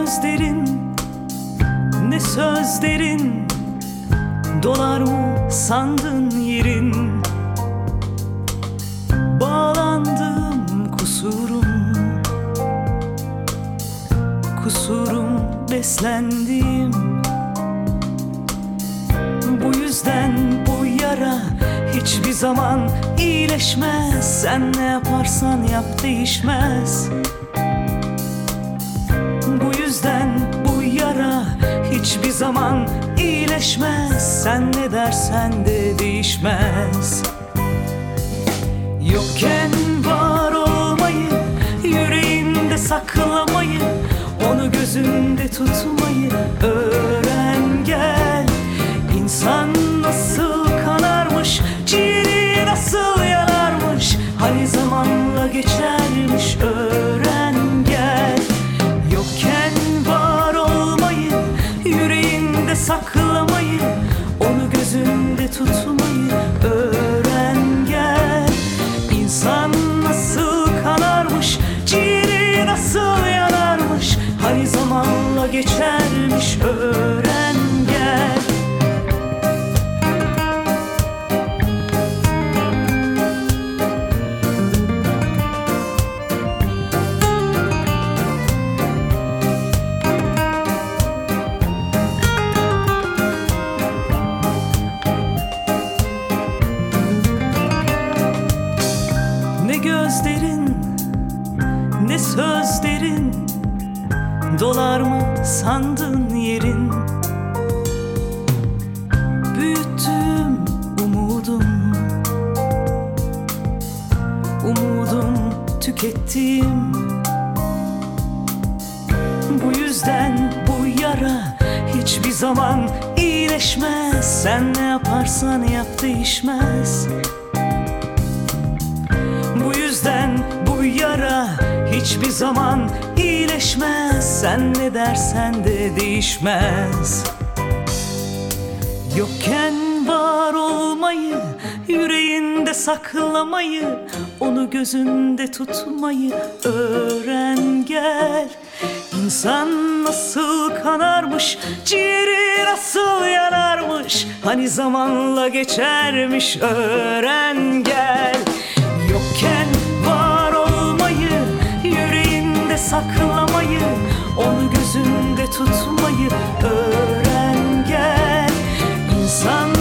gözlerin, ne sözlerin, dolar mı sandın yerin? Bağlandım kusurum beslendim. Bu yüzden bu yara hiçbir zaman iyileşmez. Sen ne yaparsan yap değişmez. Bu yüzden bu yara hiçbir zaman iyileşmez. Sen ne dersen de değişmez. Yokken var olmayı, yüreğinde saklamayı, onu gözünde tutmayı öğren gel. İnsan nasıl kanarmış, ciğeri nasıl yanarmış, hani zamanla geçermiş, öğren gel. Yokken var olmayı, yüreğinde saklamayı, onu gözünde tutmayı öğren gel. İnsan nasıl kanarmış, ciğeri nasıl yanarmış, hani zamanla geçermiş, öğren gel. Ne gözlerin, ne sözlerin, dolar mı sandın yerin? Büyüttüm umudum tükettim. Bu yüzden bu yara hiçbir zaman iyileşmez. Sen ne yaparsan yap değişmez. Bu yüzden bu yara hiçbir zaman iyileşmez. Sen ne dersen de değişmez. Yokken var olmayı, yüreğinde saklamayı, onu gözünde tutmayı öğren gel. İnsan nasıl kanarmış, ciğeri nasıl yanarmış, hani zamanla geçermiş, öğren gel. Yokken var olmayı, yüreğinde saklamayı, onu gözünde tutmayı öğren gel. İnsan